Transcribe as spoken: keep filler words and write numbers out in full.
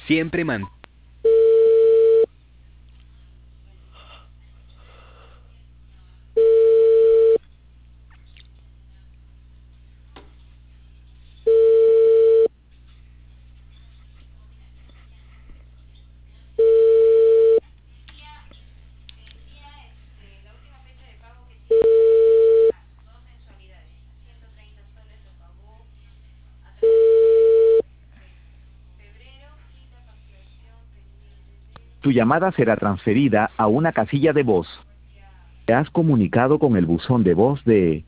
Siempre man... Tu llamada será transferida a una casilla de voz. Te has comunicado con el buzón de voz de